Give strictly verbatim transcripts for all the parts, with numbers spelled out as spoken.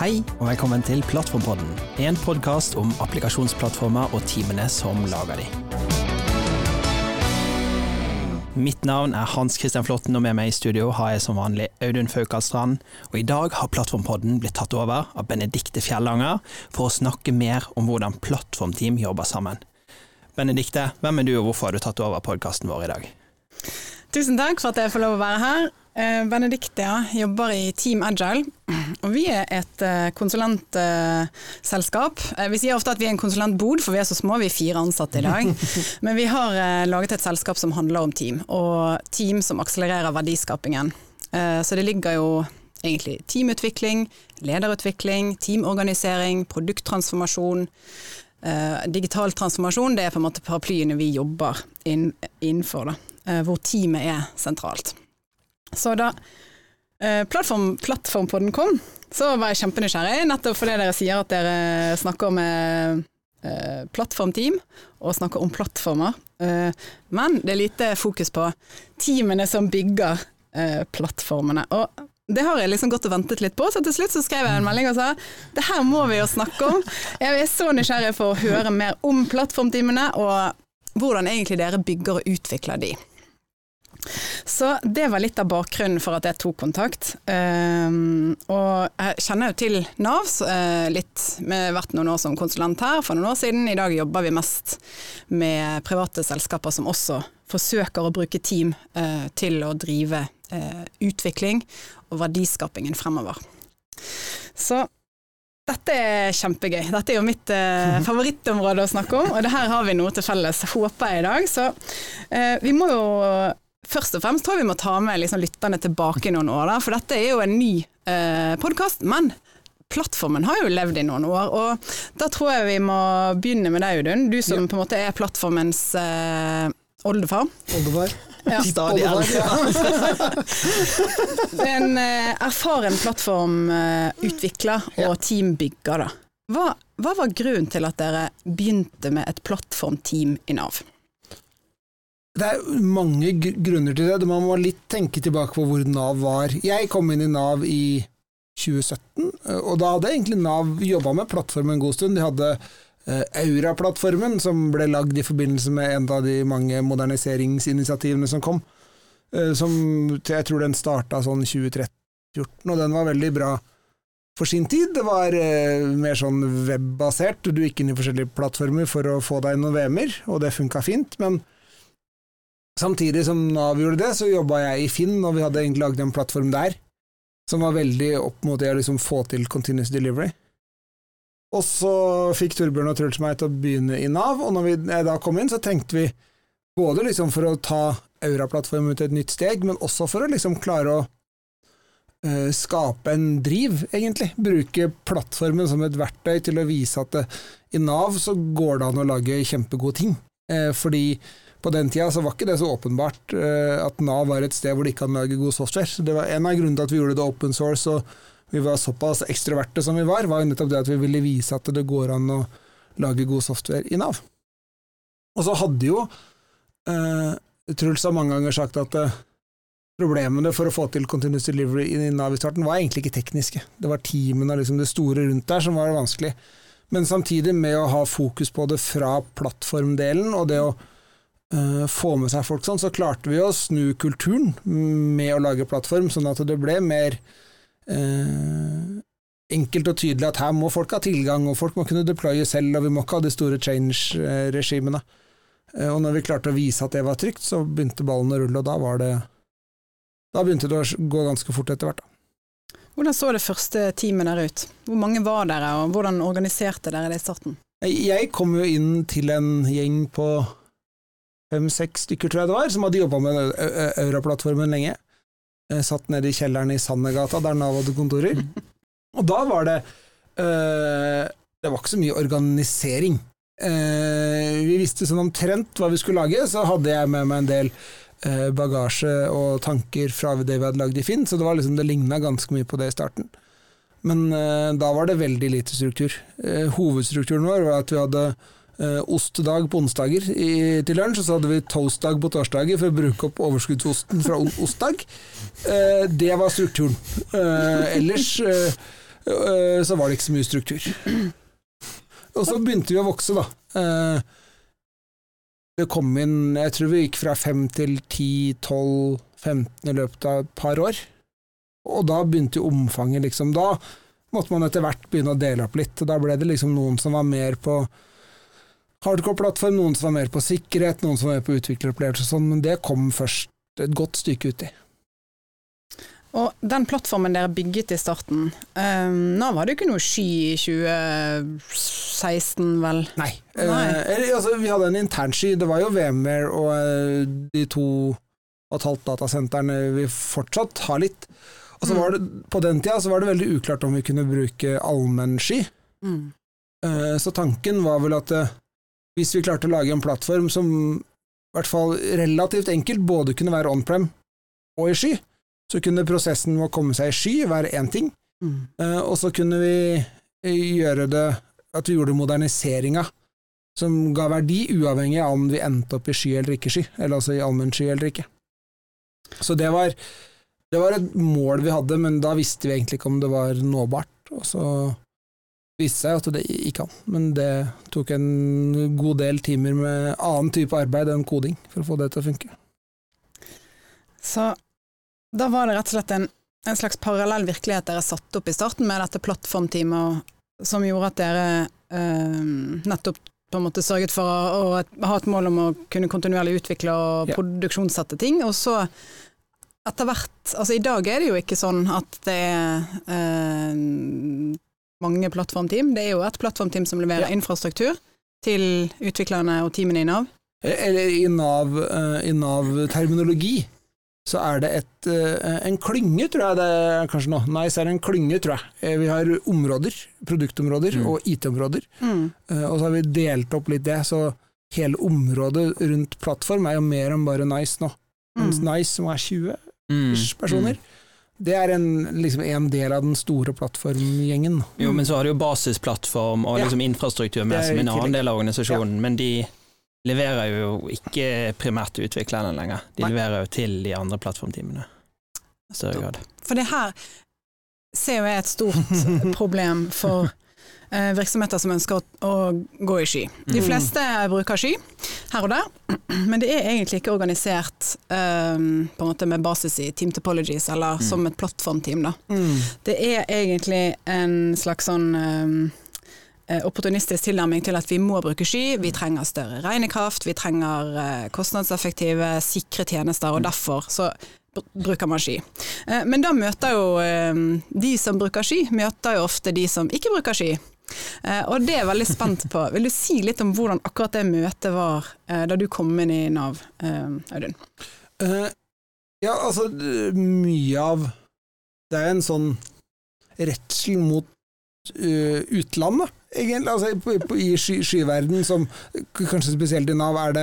Hei og velkommen til Plattformpodden, en podcast om applikasjonsplattformer og teamene som lager de. Mitt navn er Hans Christian Flotten, og med meg i studio har jeg som vanlig Audun Faukalstrand, og i dag har Plattformpodden blitt tatt over av Benedikte Fjellanger for å snakke mer om hvordan plattformteam jobber sammen. Benedikte, hvem er du og hvorfor har du tatt over podcasten vår i dag? Tusen takk for at jeg får lov å være her. Benedikte ja, jobber i Team Agile, og vi er et konsulentselskap. Vi sier ofte at vi er en konsulentbod, for vi er så små, vi er fire ansatte i dag. Men vi har laget et selskap som handler om team, og team som akselererer verdiskapingen. Så det ligger jo egentlig teamutvikling, lederutvikling, teamorganisering, produkttransformasjon, digital transformasjon. Det er på en måte paraplyene vi jobber innenfor, da, hvor teamet er sentralt. Så da eh, plattform, plattformpodden kom, så var jeg kjempenysgjerrig, nettopp fordi dere sier at dere snakker med eh, plattformteam og snakker om plattformer. Eh, men det er lite fokus på teamene som bygger eh, plattformene. Og det har jeg liksom gått og ventet litt på, så til slutt så skrev jeg en melding og sa det her må vi jo snakke om. Jeg er så nysgjerrig for å høre mer om plattformteamene og hvordan egentlig dere bygger og utvikler de. Så det var litt av bakgrunnen for at jeg tok kontakt, um, og jeg kjenner jo til Nav uh, litt, vi har vært noen år som konsulent her for noen år siden. I dag jobber vi mest med private selskaper som også forsøker å bruke team uh, til å drive uh, utvikling og verdiskapingen fremover. Så dette er kjempegøy. Dette er jo mitt uh, favorittområde å snakke om, og det her har vi noe til felles, håper jeg i dag. Så uh, vi må jo først og fremst tror jeg vi må ta med liksom, lytterne tilbake i noen år, da, for dette er jo en ny uh, podcast, men plattformen har jo levd i noen år, og da tror jeg vi må begynne med deg, Audun, du som ja. På en måte er plattformens uh, oldefar. Oldefar. Ja. Stadig oldefar. En uh, erfaren plattformutvikler uh, og ja. Teambygger da. Hva, hva var grunnen til at dere begynte med et plattformteam i Nav? Det er mange grunner til det. Man må litt tenke tilbake på hvor Nav var. Jeg kom inn i Nav i tjue sytten, og da hadde egentlig Nav jobbet med plattformen en god stund. De hadde uh, Aura-plattformen, som ble lagd i forbindelse med en av de mange moderniseringsinitiativene som kom. Uh, som, jeg tror den startet sånn tjue tretten fjorten, og den var veldig bra for sin tid. Det var uh, mer sånn webbasert. Du gikk inn i forskjellige plattformer for å få deg noen V M-er, og det funket fint, men samtidig som Nav gjorde det, så jobbet jeg i Finn, og vi hadde egentlig laget en plattform der, som var veldig opp mot det å liksom få til continuous delivery. Og så fikk Torbjørn og Truls meg til å begynne i Nav, og når vi da kom inn, så tenkte vi både liksom for å ta Aura-plattformen til et nytt steg, men også for å liksom klare å uh, skape en driv, egentlig. Bruke plattformen som et verktøy til å vise at det, i Nav så går det an å lage kjempegode ting. Uh, fordi på den tida så var ikke det så åpenbart uh, at Nav var et sted hvor de ikke kan lage god software. Så det var en av grunnene til at vi gjorde det open source, og vi var såpass ekstroverte som vi var, var jo nettopp det at vi ville vise at det går an å lage god software i Nav. Og så hadde jo uh, Truls har mange ganger sagt at uh, problemene for å få til continuous delivery i Nav i starten var egentlig ikke tekniske. Det var teamene og liksom det store rundt der som var vanskelig. Men samtidig med å ha fokus på det fra plattformdelen, og det å Uh, få med seg folk sånn, så klarte vi å snu kulturen med å lage plattform, sånn at det ble mer uh, enkelt og tydelig at her må folk ha tilgang, og folk må kunne deploye selv, og vi må ikke ha de store change-regimene. Uh, og når vi klarte å vise at det var trygt, så begynte ballen å rulle, og da var det da begynte det å gå ganske fort etter hvert. Da. Hvordan så det første teamet der ut? Hvor mange var dere, og hvordan organiserte dere det i starten? Jeg kom jo inn til en gjeng på fem-seks stykker tror jeg det var, som hadde jobbet med Aura-plattformen lenge. Jeg satt nede i kjelleren i Sandegata, der Nav hadde kontorer. Og da var det, øh, det var ikke så mye organisering. Uh, vi visste sånn omtrent hva vi skulle lage, så hadde jeg med meg en del uh, bagasje og tanker fra det vi hadde lagd i Finn, så det var liksom, det lignet ganske mye på det i starten. Men uh, da var det veldig lite struktur. Uh, hovedstrukturen vår var at vi hadde Uh, ostdag på onsdager i, til lunsj, og så hadde vi toastdag på torsdager for å bruke opp overskuddsosten fra ostdag. Uh, det var strukturen. Uh, ellers uh, så var det ikke så mye struktur. Og så begynte vi å vokse da. Det kom inn, jeg tror vi gikk fra fem til ti, tolv, femten i løpet av et par år. Og da begynte jo omfanget liksom, da måtte man etter hvert begynne å dele opp litt. Og da ble det liksom noen som var mer på hardcore-plattform, noen som var mer på sikkerhet, noen som var mer på utvikleropplevelse og sånn, men det kom først et godt stykke uti. Og den plattformen dere bygget i starten, um, nå var det jo ikke noe sky i tjue seksten, vel? Nei, Nei. Eh, altså, vi hadde en intern sky, det var jo VMware og eh, de to og et halvt datasentrene vi fortsatt har litt. Og så var det, på den tida så var det veldig uklart om vi kunne bruke allmenn sky. Mm. Eh, så tanken var vel at eh, hvis vi klarte å lage en plattform som i hvert fall relativt enkelt både kunne være on-prem og i sky, så kunne prosessen med å komme seg i sky være en ting, mm. uh, og så kunne vi gjøre det, at vi gjorde moderniseringen som ga verdi uavhengig av om vi endte opp i sky eller ikke sky, eller altså i allmenn sky eller ikke. Så det var, det var et mål vi hadde, men da visste vi egentlig ikke om det var nåbart, og så viste seg at det ikke kan, men det tok en god del timer med annen type arbeid enn koding for å få det til å funke. Så da var det rett og slett en, en slags parallell virkelighet dere satt opp i starten med dette plattformteamet, som gjorde at dere eh, nettopp på en måte sørget for å, å ha et mål om å kunne kontinuerlig utvikle og ja. Produksjonssette ting, og så etter hvert, altså i dag er det jo ikke sånn at det er eh, mange plattformteam, det er jo et plattformteam som leverer ja. Infrastruktur til utviklerne og teamene i Nav. Eller i Nav, uh, i Nav-terminologi, så er det et, en klynge, tror jeg det er kanskje nå. Nice er en klynge, tror jeg. Vi har områder, produktområder mm. og I T-områder. Mm. Og så har vi delt opp litt det, så hele området rundt plattform er jo mer enn bare Nice nå. Mens mm. Nice, som er tjue mm. personer, det er en, liksom en del av den store plattformgjengen. Jo, men så har du jo basisplattform og liksom ja. Infrastruktur med som en annen del av organisasjonen, ja. Men de leverer jo ikke primært til utviklerne lenger. De Nei. Leverer jo til de andre plattformteamene. Større grad. For det her ser jo jeg et stort problem for eh, virksomheter som ønsker å, å gå i sky. De fleste mm. bruker sky her og der, men det er egentlig ikke organisert eh, på en måte med basis i team topologies, eller mm. som et plattformteam da. Mm. Det er egentlig en slags sånn eh, opportunistisk tilnærming til at vi må bruke sky, vi trenger større regnekraft, vi trenger kostnadseffektive, sikre tjenester, og derfor så bruker man sky. Men da møter jo de som bruker sky, møter jo ofte de som ikke bruker sky. Og det er jeg veldig spent på. Vil du si litt om hvordan akkurat det møtet var da du kom inn i Nav, Audun? Uh, ja, altså mye av det er en sånn redsel mot uh, utlandet, egentlig, altså på, på, i sky, skyverden, som kanskje spesielt i Nav er det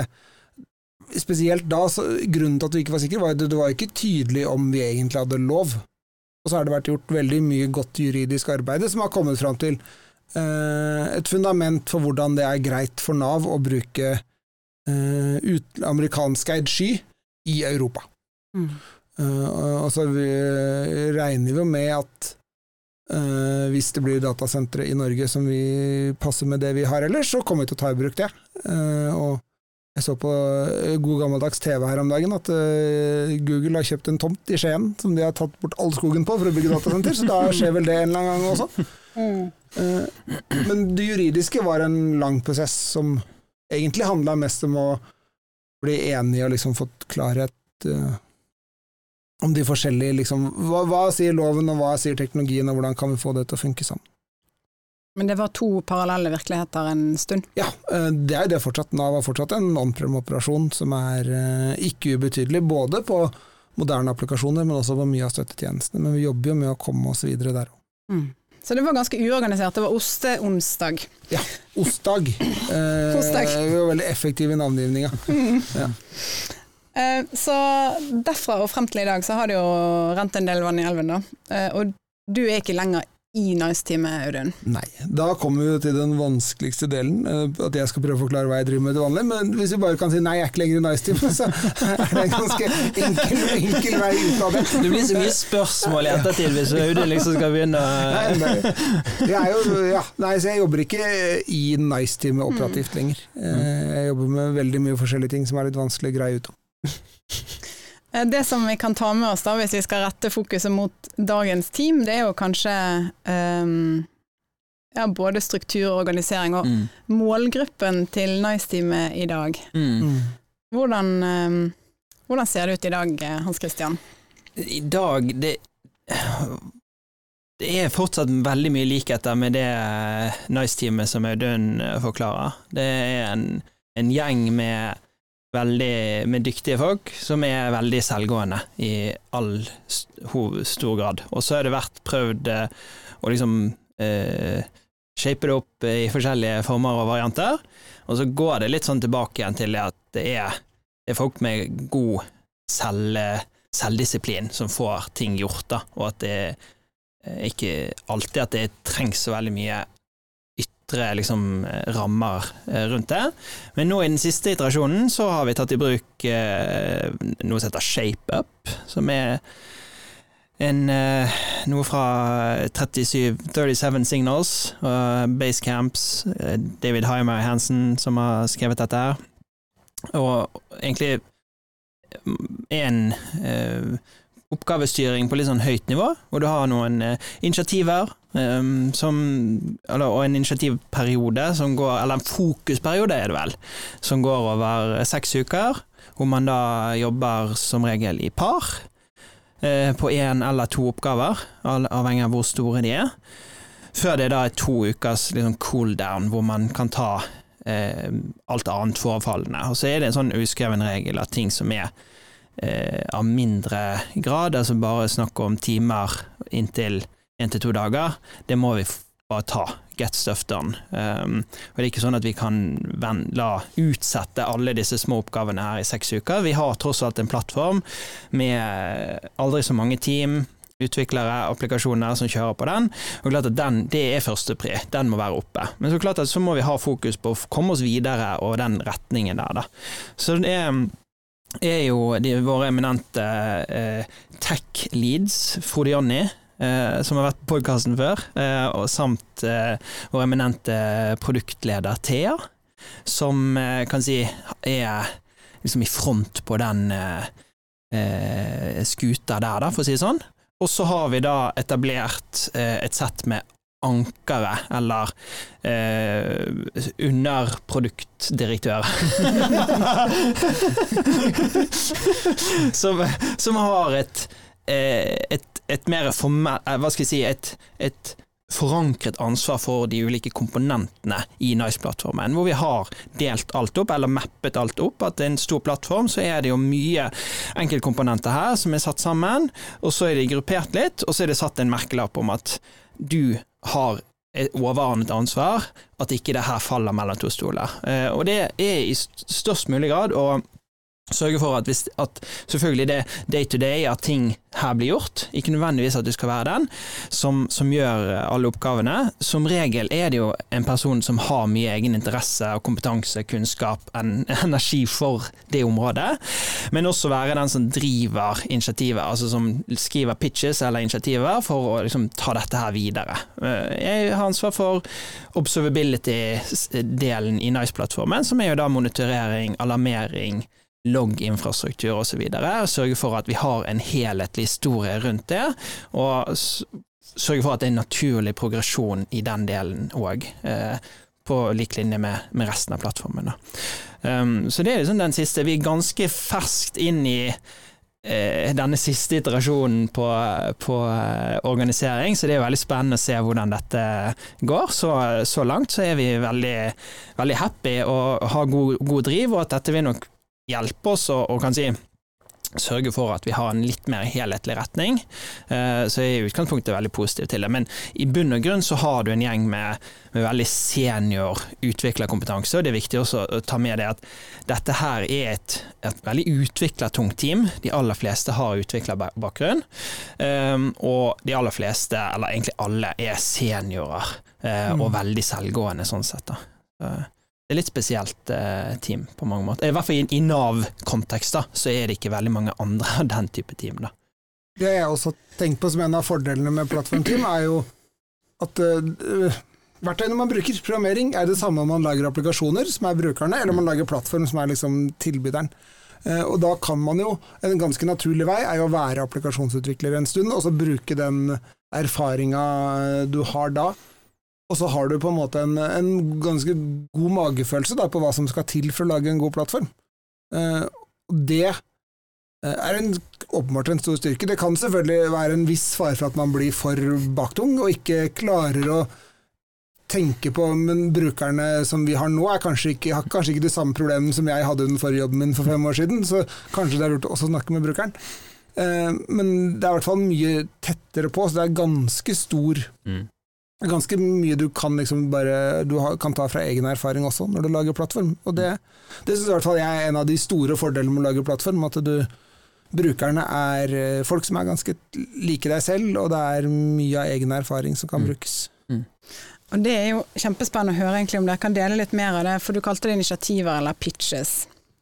spesielt da, så, grunnen til at vi ikke var sikre var at det var ikke tydelig om vi egentlig hadde lov. Og så har det vært gjort veldig mye godt juridisk arbeid som har kommet fram til eh, et fundament for hvordan det er greit for Nav å bruke eh, ut, amerikanskeid sky i Europa. Mm. Eh, og så vi, regner vi jo med at Uh, hvis det blir datasentre i Norge som vi passer med det vi har ellers, så kommer vi til å ta i bruk det. Uh, og jeg så på god gammeldags T V her om dagen at uh, Google har kjøpt en tomt i Skien som de har tatt bort all skogen på for å bygge datasenter, så da skjer vel det en eller annen gang også. Uh, men det juridiske var en lang prosess som egentlig handlet mest om å bli enige og liksom fått klarhet uh, om de forskjellige, liksom, hva, hva sier loven og hva sier teknologien, og hvordan kan vi få det til å funke sammen. Men det var to parallelle virkeligheter en stund? Ja, det er jo det fortsatt. Nav har fortsatt en on-prem-operasjon som er ikke ubetydelig, både på moderne applikasjoner, men også på mye av støttetjenestene. Men vi jobber jo med å komme oss videre der. Mm. Så det var ganske uorganisert, det var oste-onsdag. Ja, ostdag. eh, ostdag. Vi var veldig effektive i navngivningen. Mm. Ja. Så derfra og frem til i dag så har det jo rent en del vann i elven da, og du er ikke lenger i Nice-teamet, Audun? Nei, da kommer vi jo til den vanskeligste delen, at jeg skal prøve å forklare hva jeg driver med til vanlig, men hvis vi bare kan si nei, jeg er ikke lenger i Nice-teamet, så er det en ganske enkel, enkel vei ut av det. Det blir så mye spørsmål i ettertid hvis Audun liksom skal begynne å... Nei, nei. Jeg er jo, ja, nei, så jeg jobber ikke i Nice-teamet operativt lenger. Jeg jobber med veldig mye forskjellige ting som er litt vanskelig å greie ut om. Det som vi kan ta med oss da, hvis vi skal rette fokuset mot dagens team, det er jo kanskje um, ja, både struktur og organisering og mm. målgruppen til Nice-teamet i dag. Mm. Hvordan, um, hvordan ser det ut i dag, Hans Christian? I dag, det, det er fortsatt veldig mye likheter med det Nice-teamet som Audun forklarer. Det er en, en gjeng med veldig med dyktige folk som er veldig selvgående i all st- stor grad. Og så har det vært prøvd eh, å liksom eh, shape det opp i forskjellige former og varianter, og så går det litt sånn tilbake igjen til at det er, det er folk med god selv, selvdisiplin som får ting gjort da, og at det er ikke alltid at det trengs så veldig mye liksom rammer rundt det. Men nå i den siste iterasjonen så har vi tatt i bruk eh, noe som heter Shape Up, som er en, eh, noe fra trettisju, trettisju Signals, uh, Basecamps, uh, David Heimer Hansen som har skrevet dette her. Og egentlig en eh, oppgavestyring på litt sånn høyt nivå, hvor du har noen eh, initiativer um, som, eller, og en initiativperiode som går, eller en fokusperiode er det vel, som går over seks uker, hvor man da jobber som regel i par, eh, på en eller to oppgaver, avhengig av hvor store de er, før det da er to ukers liksom, cool down, hvor man kan ta eh, alt annet forfallende. Og så er det en sånn uskreven regel av ting som er Eh, av mindre grad, altså bare snakke om timer inntil en til to dager, det må vi bare ta, get stuff done. Um, og det er ikke sånn at vi kan ven, la utsette alle disse små oppgavene her i seks uker. Vi har tross alt en plattform med aldri så mange team, utviklere, applikasjoner som kjører på den, og klart at den, det er første pri, den må være oppe. Men så klart at så må vi ha fokus på å komme oss videre og den retningen der da. Så det er er jo de våre eminente eh, tech leads, Frode Jonny, eh, som har vært på podcasten før, eh, og samt eh, vår eminente produktleder Thea, som eh, kan si er liksom i front på den eh, skuta der, da, for å si det sånn. Og så har vi da etablert eh, et sett med ankere, eller eh, underproduktdirektør. som, som har et, et, et mer formell, hva skal jeg si, et, et forankret ansvar for de ulike komponentene i Nice-plattformen, hvor vi har delt alt opp, eller mappet alt opp, at det er en stor plattform, så er det jo mye enkeltkomponenter her som er satt sammen, og så er de gruppert litt, og så er det satt en merkelapp om at du har et overordnet ansvar, at ikke det her faller mellom to stoler. Eh, og det er i størst mulig grad å sørge for at, hvis, at selvfølgelig det day to day, at ting her blir gjort, ikke nødvendigvis at du skal være den, som, som gjør alle oppgavene. Som regel er det jo en person som har mye egen interesse og kompetanse, kunnskap, en, energi for det området, men også være den som driver initiativet, altså som skriver pitches eller initiativer for å liksom, ta dette her videre. Jeg har ansvar for observability-delen i Nice-plattformen, som er jo da monitorering, alarmering, logginfrastruktur og så videre, og sørge for at vi har en helhetlig historie rundt det, og sørge for at det er en naturlig progresjon i den delen også, eh, på lik linje med, med resten av plattformen. Um, så det er liksom den siste. Vi er ganske ferskt inn i eh, denne siste iterasjonen på, på organisering, så det er veldig spennende å se hvordan dette går. Så, så langt så er vi veldig, veldig happy og har god, god driv, og at dette vil nok hjelpe oss og, og kan si sørge for at vi har en litt mer helhetlig retning, så er jeg i utgangspunktet veldig positiv til det. Men i bunn og grunn så har du en gjeng med, med veldig senior utviklerkompetanse, og det er viktig også å ta med det at dette her er et, et veldig utviklertungt team. De aller fleste har utviklerbakgrunn, og de aller fleste, eller egentlig alle, er seniorer og veldig selvgående sånn sett da. Det er litt spesielt eh, team på mange måter. I hvert fall i, i Nav-kontekst da, så er det ikke veldig mange andre av den type team da. Det jeg også tenkt på som en av fordelene med plattformteam er jo at uh, verktøyene man bruker, programmering, er det samme om man lager applikasjoner som er brukerne, eller om man lager plattform som er liksom tilbyderen. Uh, og da kan man jo, en ganske naturlig vei er jo å være applikasjonsutvikler en stund, og så bruke den erfaringen du har da. Og så har du på en måte en, en ganske god magefølelse da, på hva som skal til for å lage en god plattform. Uh, det er en, åpenbart en stor styrke. Det kan selvfølgelig være en viss fare for at man blir for baktung, og ikke klarer å tenke på, men brukerne som vi har nå er kanskje ikke, har kanskje ikke de samme problemene som jeg hadde under forrige jobben min for fem år siden, så kanskje det er lurt å også snakke med brukeren. Uh, men det er i hvert fall mye tettere på, så det er ganske stor... Mm. ganske mye du kan liksom bare du kan ta fra egen erfaring også når du lager plattform, og det, det synes i hvert fall jeg er en av de store fordelene med å lage plattform, at du, brukerne er folk som er ganske like deg selv, og det er mye av egen erfaring som kan mm. brukes. Mm. Og det er jo kjempespennende å høre egentlig om dere kan dele litt mer av det, for du kalte det initiativer eller pitches,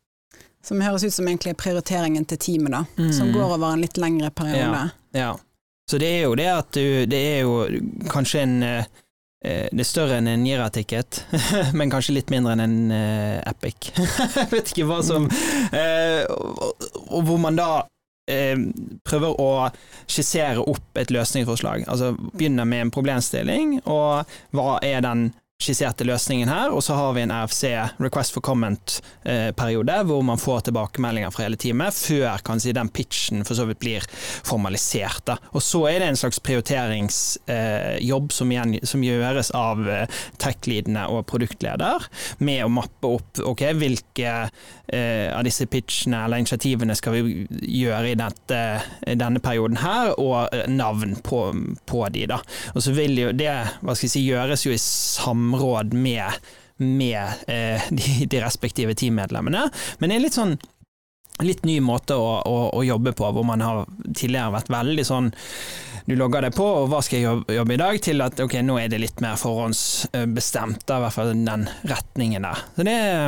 som høres ut som egentlig prioriteringen til teamet da, mm. som går over en litt lengre periode. Ja, ja. Så det er jo det at du, det er jo kanskje en, det er større enn en Jira-ticket, men kanskje litt mindre enn en uh, Epic. Jeg vet ikke hva som, uh, og, og hvor man da uh, prøver å skissere opp et løsningsforslag. Altså begynner med en problemstilling, og hva er den skisserte løsningen her, og så har vi en R F C, Request for Comment-periode, eh, hvor man får tilbakemeldinger fra hele teamet, før kan si den pitchen for så vidt blir formalisert. Da. Og så er det en slags prioriteringsjobb eh, som, igjen, som gjøres av eh, tech-leadene og produktleder, med å mappe opp ok, hvilke eh, av disse pitchene eller initiativene skal vi gjøre i dette, denne perioden her, og navn på, på de. Da. Og så vil jo det hva skal jeg si, gjøres jo i samme råd med, med eh, de, de respektive teammedlemmene, men det er litt sånn litt ny måte å, å, å jobbe på, hvor man har tidligere vært veldig sånn, du logger deg på, og hva skal jeg jobbe, jobbe i dag, til at ok, nå er det litt mer forhåndsbestemt, i hvert fall den retningen der. Så det er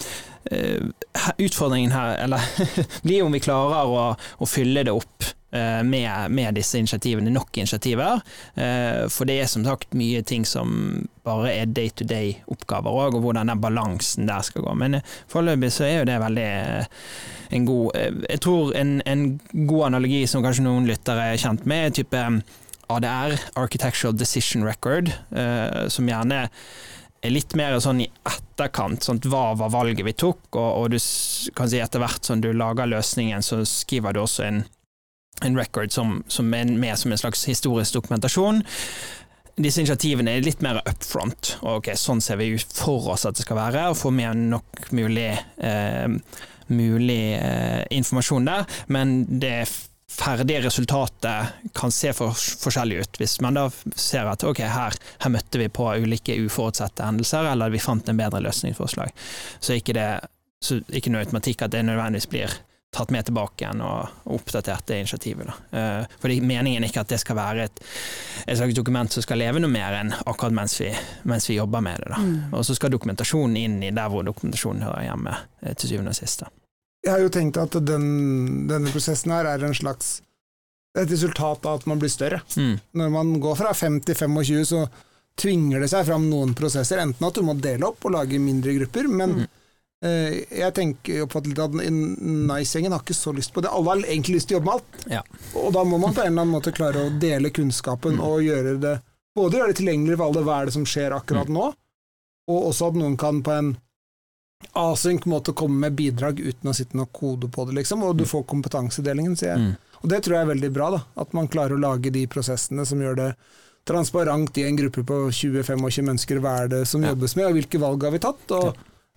uh, utfordringen her, eller blir om vi klarer å, å fylle det opp Med, med disse initiativene, nok initiativer, for det er som sagt mye ting som bare er day-to-day oppgaver også, og hvordan den balansen der skal gå. Men foreløpig så er jo det veldig en god, jeg tror en, en god analogi som kanskje noen lyttere er kjent med, er type A D R, Architectural Decision Record, som gjerne er litt mer sånn i etterkant, sånn, hva var valget vi tok, og, og du kan si etter hvert som du lager løsningen, så skriver du også en en record som, som er med som en slags historisk dokumentasjon. Disse initiativene er litt mer upfront, og ok, sånn ser vi ut for oss at det skal være, og få med nok mulig, eh, mulig eh, informasjon der, men det ferdige resultatet kan se for, forskjellig ut. Hvis man da ser at ok, her, her møtte vi på ulike uforutsette hendelser, eller vi fant en bedre løsningsforslag. Så ikke det så ikke noe automatikk at det nødvendigvis blir tatt med tilbake igjen og oppdatert det initiativet. Da. Fordi meningen er ikke at det skal være et, et slags dokument som skal leve noe mer enn akkurat mens vi, mens vi jobber med det. Da. Mm. Og så skal dokumentasjonen inn i der hvor dokumentasjonen hører hjemme til syvende og siste. Jeg har jo tenkt at den, denne prosessen her er en slags et resultat av at man blir større. Mm. Når man går fra fem til tjuefem, så tvinger det seg fram noen prosesser, enten at du må dele opp og lage mindre grupper, men mm. jeg tenker oppfattet at Nice-gjengen har ikke så lyst på det. Alle har egentlig lyst til å jobbe med alt. Ja. Og da må man på en eller annen måte klare å dele kunnskapen mm. og gjøre det, både gjøre det tilgjengelig for alle hva er det som skjer akkurat mm. nå, og også at noen kan på en async måte komme med bidrag uten å sitte noe kode på det, liksom, og du får kompetansedelingen, sier jeg. Mm. Og det tror jeg er veldig bra, da, at man klarer å lage de prosessene som gjør det transparent i en gruppe på tjue til tjuefem mennesker, hva er det som ja. jobbes med, og hvilke valg har vi tatt, og ja.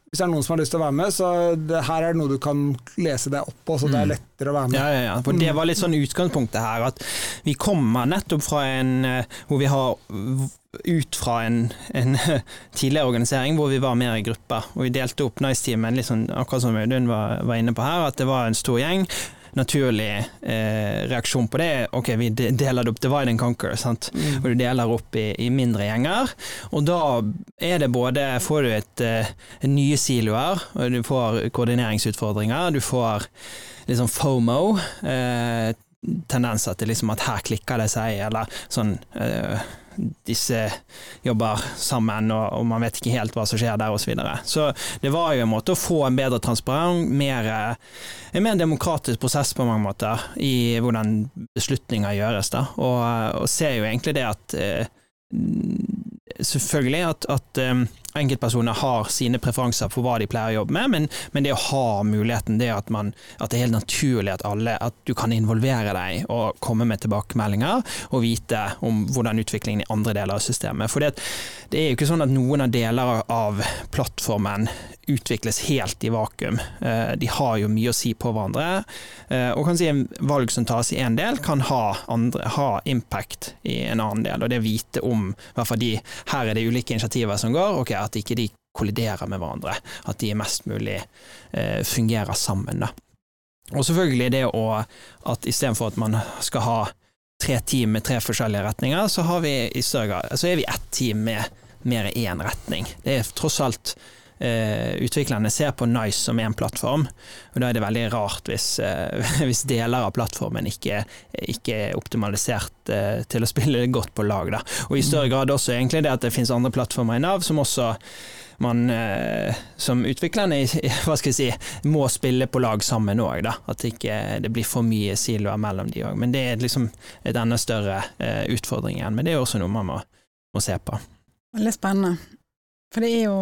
hvis det er noen som har lyst til å være med, så det her er noe du kan lese deg opp på, så det er lettere å være med. Ja, ja, ja. For det var litt sånn utgangspunktet her, at vi kommer nettopp fra en, hvor vi har ut fra en, en tidligere organisering hvor vi var mer i grupper, og vi delte opp Nice-teamen, litt sånn, akkurat som Audun var, var inne på her, at det var en stor gjeng. Naturlig eh, reaksjon på det, ok, vi deler det opp, divide and conquer, sant? Mm. Og du deler opp i, i mindre gjenger, og da er det både, får du et eh, nye siloer, og du får koordineringsutfordringer, du får liksom FOMO, eh, tendenser til liksom at her klikker det seg, eller sånn eh, disse jobber sammen, og, og man vet ikke helt hva som skjer der og så videre. Så det var jo en måte å få en bedre transparent, mer, en mer demokratisk prosess på mange måter i hvordan beslutninger gjøres da, og, og ser jo egentlig det at eh, selvfølgelig at, at um, enkeltpersoner har sine preferanser for hva de pleier å jobbe med, men, men det å ha muligheten, det at, man, at det er helt naturlig at alle, at du kan involvere deg og komme med tilbakemeldinger og vite om hvordan utviklingen i andre deler av systemet. For det, det er jo ikke sånn at noen av deler av plattformen utvikles helt i vakuum. De har jo mye å si på hverandre, og kan si en valg som tas i en del kan ha, andre, ha impact i en annen del, og det vite om, i hvert fall de, her er det ulike initiativer som går, ok, at ikke de kolliderer med hverandre, at de mest mulig eh, fungerer sammen da. Og selvfølgelig det å, at i stedet for at man skal ha tre team med tre forskjellige retninger, så har vi i større grad, så er vi ett team med mer en retning. Det er tross alt Uh, utviklerne ser på Nice som en plattform, og da er det veldig rart hvis, uh, hvis deler av plattformen ikke, ikke er optimalisert uh, til å spille godt på lag da. Og i større grad også egentlig det at det finnes andre plattformer i Nav som også man uh, som utviklerne hva skal jeg si, må spille på lag sammen også da, at det ikke det blir for mye siloer mellom de også. Men det er liksom et enda større uh, utfordring igjen, men det er også noe man må, må se på. Veldig spennende, for det er jo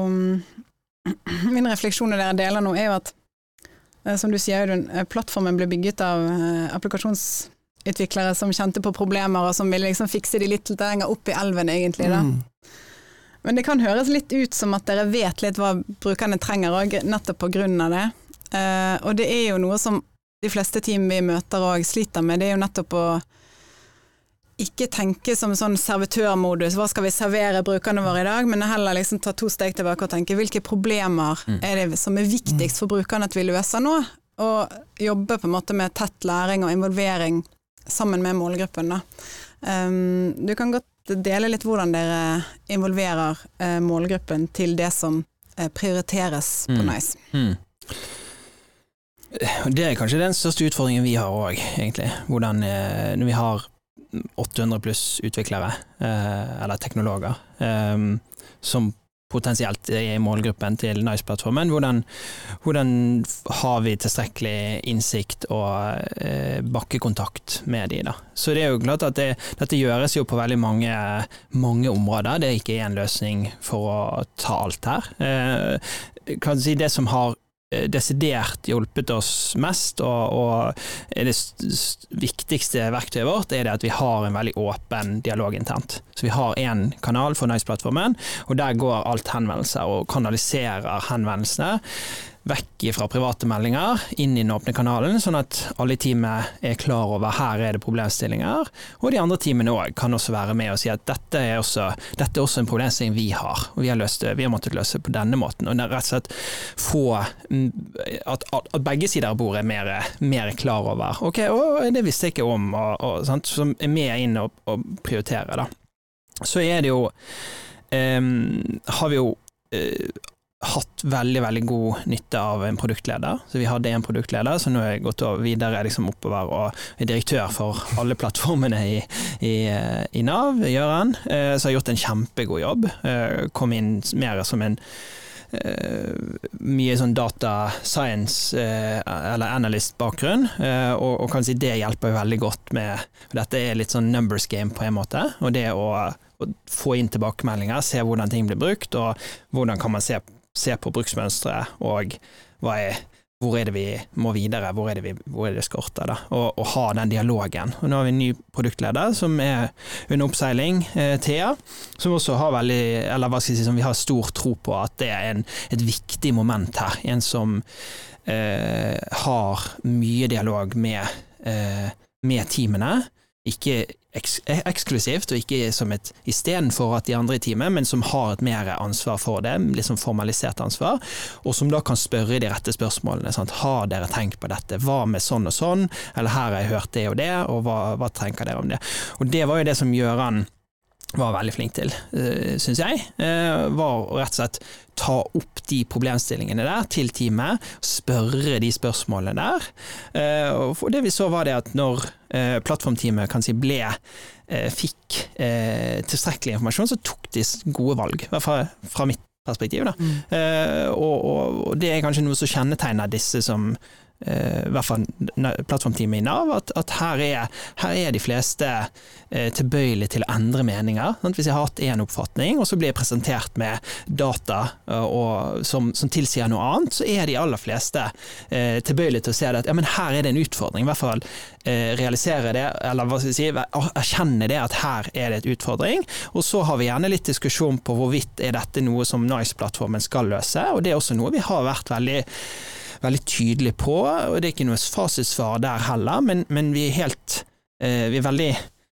min refleksjoner dere deler nå er jo at, som du sier, plattformen ble bygget av applikasjonsutviklere som kjente på problemer og som ville liksom fikse de litt lenger opp i elven egentlig da. Mm. Men det kan høres litt ut som at dere vet litt hva brukerne trenger og nettopp på grunn av det. Og det er jo noe som de fleste team vi møter og sliter med, det er jo nettopp å ikke tenke som sånn servitørmodus, hva skal vi servere brukerne våre i dag, men heller liksom ta to steg tilbake og tenke hvilke problemer mm. er det som er viktigst for brukerne at vi løser nå, og jobbe på en måte med tett læring og involvering sammen med målgruppen da. Um, du kan godt dele litt hvordan dere involverer uh, målgruppen til det som uh, prioriteres på mm. Nice. Mm. Det er kanskje den største utfordringen vi har også, egentlig. Hvordan, uh, når vi har åtte hundre pluss utviklere, eh, eller teknologer, eh, som potensielt er i målgruppen til Nice-plattformen. Hvordan, hvordan har vi tilstrekkelig innsikt og eh, bakkekontakt med de da? Så det er jo klart at det, dette gjøres jo på veldig mange, mange områder. Det er ikke en løsning for å ta alt her. Eh, kan du si det som har desidert hjulpet oss mest, og, og det viktigste verktøyet vårt er det at vi har en veldig åpen dialog internt. Så vi har en kanal for Nice-plattformen, og der går alt henvendelser og kanaliserer henvendelsene vekk fra private meldinger inn i den åpne kanalen, sånn at alle i teamet er klar over her er det problemstillinger, og de andre teamene også kan også være med og si at dette er også, dette er også en problemstilling vi har, og vi har, løst det, vi har måttet løse det på denne måten, og det er rett og slett få at, at begge sider av bordet er mer, mer klar over, ok, og det visste jeg ikke om, og, og, sant, som er med inn og, og prioriterer da. Så er det jo, um, har vi jo uh, hatt veldig, veldig god nytte av en produktleder. Så vi hadde en produktleder, så nå er jeg gått videre liksom oppover og er direktør for alle plattformene i, i, i Nav, Jøran. Så har gjort en kjempegod jobb. Kom inn mer som en uh, mye sånn data science uh, eller analyst bakgrunn, uh, og, og kan si det hjelper veldig godt med, for dette er litt sånn numbers game på en måte, og det å, å få inn tilbakemeldinger, se hvordan ting blir brukt, og hvordan kan man se se på bruksmønstre, og hva er hvor er det vi må videre, hvor er det, vi, hvor er det skorter da, og, og ha den dialogen. Og nå har vi en ny produktleder som er under oppseiling, eh, Thea, som også har veldig, eller hva skal jeg si, som vi har stor tro på at det er en, et viktig moment her, en som eh, har mye dialog med, eh, med teamene, ikke eks eksklusivt og ikke som et i stedet for at de andre i teamet, men som har et mer ansvar for det, liksom formalisert ansvar, og som da kan spørre de rette spørsmålene. Sant? Har dere tenkt på dette? Hva med sånn og sånn? Eller her har jeg hørt det og det, og hva, hva tenker dere om det? Og det var jo det som Gøran var veldig flink til, synes jeg, var rett og slett ta opp de problemstillingene der til teamet, spørre de spørsmålene der. Og det vi så var det at når plattformteamet kan si ble, fikk tilstrekkelig informasjon, så tok de gode valg, i hvert fall fra mitt perspektiv. Da. Mm. Og, og det er kanskje noe som kjennetegner disse som Uh, i hvert fall plattformteamet i Nav, at, at her, er, her er de fleste uh, tilbøyelige til å endre meninger. Sant? Hvis jeg har hatt en oppfatning, og så blir jeg presentert med data uh, og, som, som tilsier noe annet, så er de aller fleste uh, tilbøyelige til å se at ja, men her er det en utfordring. I hvert fall uh, realisere det, eller hva skal jeg si, erkjenne det at her er det et utfordring. Og så har vi gjerne litt diskusjon på hvorvidt er dette noe som NICE-plattformen skal løse, og det er også noe vi har vært veldig veldig tydelig på, og det er ikke noe fasitsvar der heller, men, men vi er helt eh, vi er veldig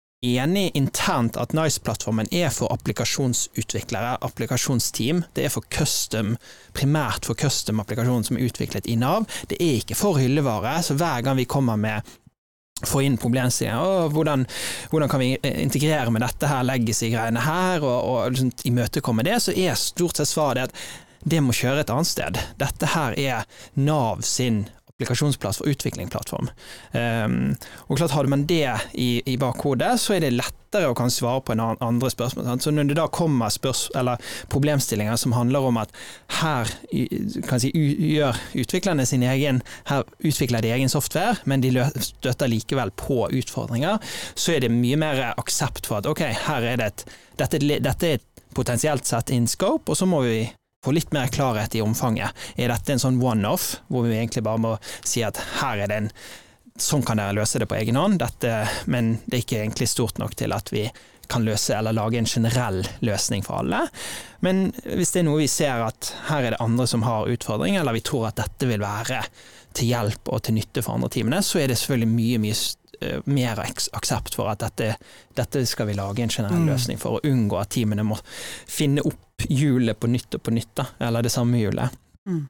enige internt at NICE-plattformen er for applikasjonsutviklere, applikasjonsteam, det er for custom, primært for custom-applikasjoner som er utviklet i Nav, det er ikke for hyllevare, så hver gang vi kommer med få inn problemstillinger, hvordan, hvordan kan vi integrere med dette her, legacy-greiene her, og, og liksom, imøtekomme det, så er stort sett svaret det at det må kjøre et annet sted. Dette her er Nav sin applikasjonsplass for utviklingsplattform. Um, og klart hadde man det i, i bakhodet, så er det lettere å kan svare på en andre spørsmål. Sant? Så når det da kommer spørs eller problemstillinger som handler om at her kan si, gjør utviklerne sin egen, her utvikler de egen software, men de støtter likevel på utfordringer, så er det mye mer aksept for at ok, her er det et, dette, dette er et potensielt sett in scope, og så må vi få litt mer klarhet i omfanget. Er dette en sånn one-off, hvor vi egentlig bare må si at her er det en, sånn kan dere løse det på egen hånd, dette, men det er ikke egentlig stort nok til at vi kan løse eller lage en generell løsning for alle. Men hvis det er noe vi ser at her er det andre som har utfordringer, eller vi tror at dette vil være til hjelp og til nytte for andre teamene, så er det selvfølgelig mye, mye mer aksept for at dette, dette skal vi lage en generell mm. løsning for å unngå at teamene må finne opp hjulet på nytt og på nytt, da, eller det samme hjulet. Mm.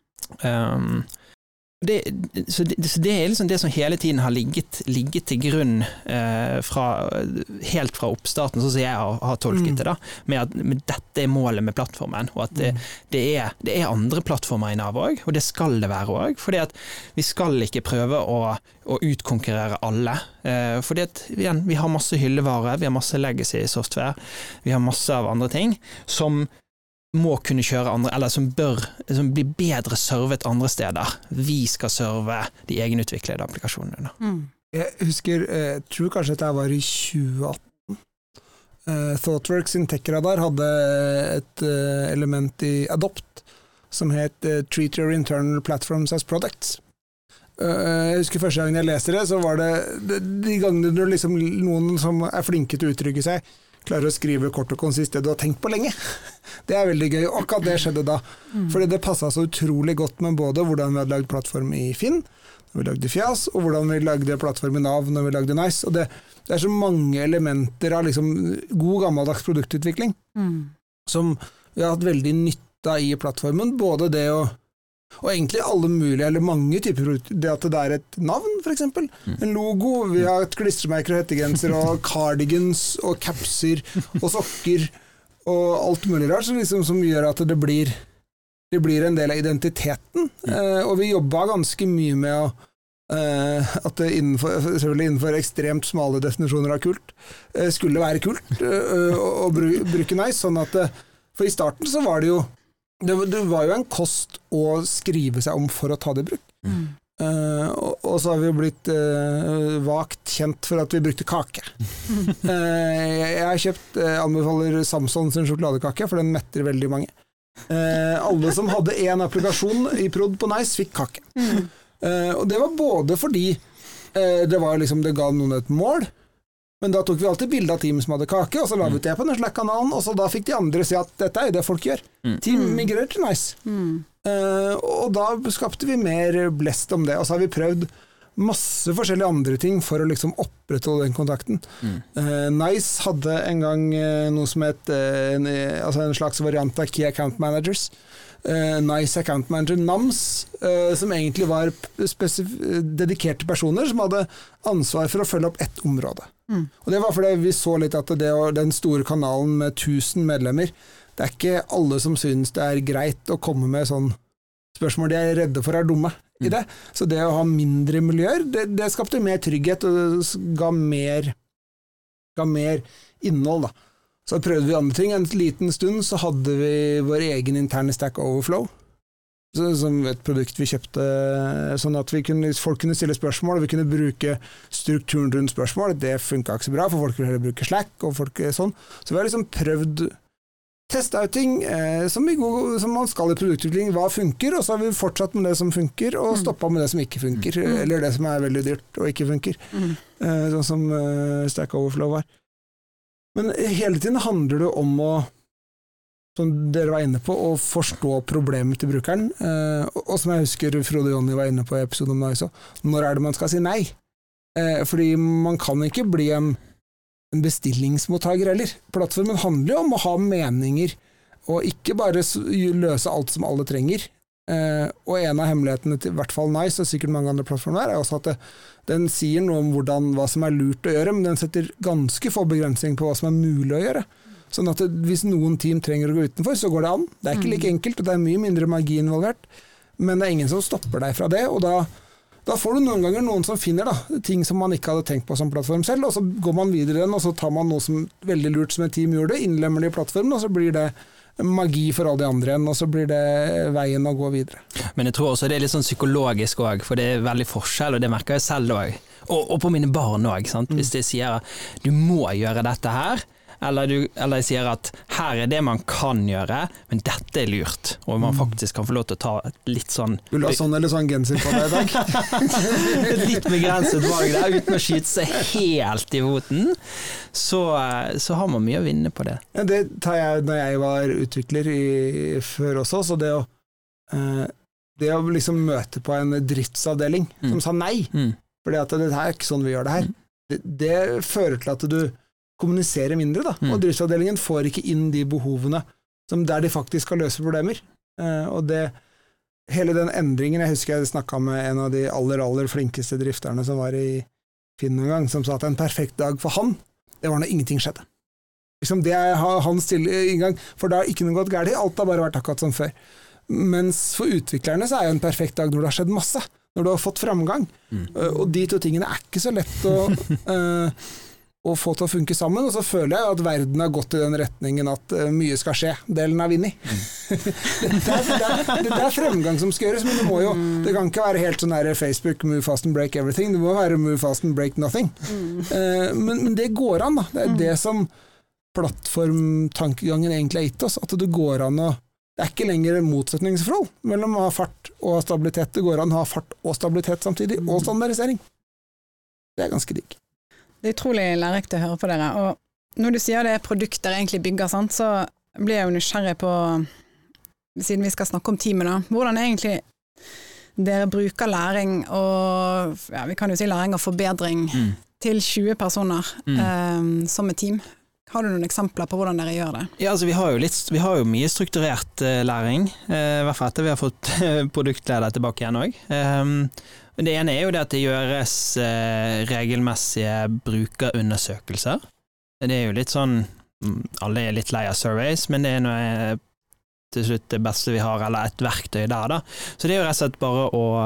Um, det, så, det, så det er liksom det som hele tiden har ligget, ligget til grunn eh, fra, helt fra oppstarten, sånn som jeg har, har tolket mm. det da, med at med dette er målet med plattformen, og at det, mm. det, er, det er andre plattformer i Nav også, og det skal det være også, fordi at vi skal ikke prøve å, å utkonkurrere alle, eh, fordi at igjen, vi har masse hyllevare, vi har masse legacy software, vi har masse av andre ting, som må kunne kjøre andre, eller som bør som blir bedre servet andre steder. Vi skal serve de egenutviklede applikasjonene. Mm. Jeg husker, jeg tror kanskje dette var i tjue atten. Uh, ThoughtWorks sin TechRadar hadde et uh, element i Adopt som het uh, Treat Your Internal Platforms as Products. Uh, jeg husker første gangen jeg leste det, så var det de, de gangene når liksom noen som er flinke til å uttrykke seg, klarer å skrive kort og konsist det du har tenkt på lenge. Det er veldig gøy, og akkurat det skjedde da. Mm. Fordi det passet så utrolig godt med både hvordan vi hadde lagd plattform i Finn, når vi lagde Fjas, og hvordan vi lagde plattform i Nav når vi lagde Nice. Og det, det er så mange elementer av liksom god gammeldags produktutvikling, mm. som vi har hatt veldig nytte av i plattformen. Både det å og egentlig alle mulige, eller mange typer produkter. Det at det er et navn, for eksempel. Mm. En logo. Vi har et klistremerker og hettegenser, og cardigans, og capser, og sokker, og alt mulig rart, som, liksom, som gjør at det blir, det blir en del av identiteten. Mm. Eh, og vi jobbet ganske mye med å eh, at det innenfor, selvfølgelig innenfor ekstremt smale definisjoner av kult, eh, skulle være kult eh, å, å bruke Nice, sånn at eh, for i starten så var det jo Det, det var jo en kost å skrive seg om for å ta det i bruk. Mm. Uh, og, og så har vi jo blitt uh, vagt kjent for at vi brukte kake. Mm. Uh, jeg, jeg har kjøpt, uh, anbefaler Samson sin sjokoladekake, for den metter veldig mange. Eh, alle som hadde en applikasjon i prod på Nice fikk kake. Mm. Eh, og det var både fordi eh, det, var liksom, det ga noen et mål, men da tok vi alltid bilde av team som hadde kake, og så la vi ut det på den Slack-kanalen, og så da fikk de andre si at dette er jo det folk gjør. Mm. Team migrerer til Nice. Mm. Eh, og da skapte vi mer blest om det, og så har vi prøvd masse forskjellige andre ting for å liksom opprettholde den kontakten. Mm. Eh, Nice hadde en gang eh, noe som het eh, en, altså en slags variant av Key Account Managers. Uh, Nice Account Manager, N A M S, uh, som egentlig var dedikerte personer som hadde ansvar for å følge opp ett område. Mm. Og det var fordi vi så litt at det, den store kanalen med tusen medlemmer, det er ikke alle som synes det er greit å komme med sånn spørsmål de er redde for er dumme mm. i det. Så det å ha mindre miljøer, det, det skapte mer trygghet og det ga mer, ga mer innhold da. Så prøvde vi andre ting. En liten stund så hadde vi vår egen interne Stack Overflow, så, som et produkt vi kjøpte, sånn at vi kunne, folk kunne stille spørsmål, og vi kunne bruke strukturen rundt spørsmål. Det funket ikke så bra, for folk ville heller bruke Slack, og folk sånn. Så vi har liksom prøvd, testet ut ting eh, som, vi, som man skal i produktutvikling, hva funker, og så har vi fortsatt med det som funker, og stoppet med det som ikke funker, mm. eller det som er veldig dyrt og ikke funker, mm. eh, sånn som eh, Stack Overflow var. Men hele tiden handler det om å, som dere var inne på, å forstå problemet til brukeren. Eh, og som jeg husker Frode Jonny var inne på i episoden om Nice, når er det man skal si nei? Eh, fordi man kan ikke bli en, en bestillingsmottaker heller. Plattformen handler jo om å ha meninger, og ikke bare løse alt som alle trenger. Eh, og en av hemmelighetene til i hvert fall Nice, og sikkert mange andre plattformer der, er også at det, den sier noe om hvordan, hva som er lurt å gjøre, men den setter ganske få begrensninger på hva som er mulig å gjøre. Sånn at det, hvis noen team trenger å gå utenfor, så går det an. Det er ikke like enkelt, og det er mye mindre magi involvert, men det er ingen som stopper deg fra det, og da, da får du noen ganger noen som finner da, ting som man ikke hadde tenkt på som plattform selv, og så går man videre den, og så tar man noe som veldig lurt som et team gjør det, innlemmer det i plattformen, og så blir det magi for alle de andre igjen, og så blir det veien å gå videre. Men jeg tror også det er litt sånn psykologisk også, for det er veldig forskjell, og det merker jeg selv også. Og, og på mine barn også, sant? Hvis de sier du må gjøre dette her, eller, du, eller de sier at her er det man kan gjøre, men dette er lurt, og man faktisk kan få lov til å ta litt sånn... Vil du ha sånn eller sånn genser på deg i dag? Litt begrenset valg der, uten å skyte seg helt i foten, så, så har man mye å vinne på det. Ja, det tar jeg når jeg var utvikler i, før også, så det å, eh, det å liksom møte på en driftsavdeling mm. som sa nei, mm. fordi at det her er ikke sånn vi gjør det her, mm. det, det fører til at du kommunisere mindre da, mm. og driftsavdelingen får ikke inn de behovene som der de faktisk skal løse problemer. Eh, og det, hele den endringen, jeg husker jeg snakket med en av de aller, aller flinkeste drifterne som var i Finn en gang, som sa at en perfekt dag for han, det var når ingenting skjedde. Liksom det er hans stille inngang, for da har ikke noe gått galt, alt har bare vært akkurat som før. Mens for utviklerne så er jo en perfekt dag når det har skjedd masse, når du har fått framgang. Mm. Uh, og de to tingene er ikke så lett å... Uh, og få til å funke sammen, og så føler jeg at verden har gått i den retningen at uh, mye skal skje, delen er vinnig. Mm. det, det, er, det, er, det er fremgang som skal gjøres, men det må jo, det kan ikke være helt sånn der Facebook, move fast and break everything, det må være move fast and break nothing. Mm. Uh, men, men det går an da, det er mm. det som plattformtankegangen egentlig har gitt oss, at det går an å, det er ikke lenger en motsetningsforhold mellom å ha fart og stabilitet, det går an å ha fart og stabilitet samtidig, og standardisering. Det er ganske digg. Det er utrolig lærerikt å høre på dere, og når du sier det er produkt dere egentlig bygger, sant, så blir jeg jo nysgjerrig på, siden vi skal snakke om teamet da, hvordan egentlig dere bruker læring og, ja, vi kan jo si læring og forbedring mm. til tjue personer mm. um, som et team. Har du noen eksempler på hvordan dere gjør det? Ja, altså vi har jo, litt, vi har jo mye strukturert uh, læring, uh, i hvert fall etter vi har fått uh, produktleder tilbake igjen også. Um, det ene er jo det at det gjøres uh, regelmessige brukerundersøkelser. Det er jo litt sånn, alle er litt lei av surveys, men det er noe til slutt det beste vi har, eller et verktøy der da. Så det er jo rett og slett bare å,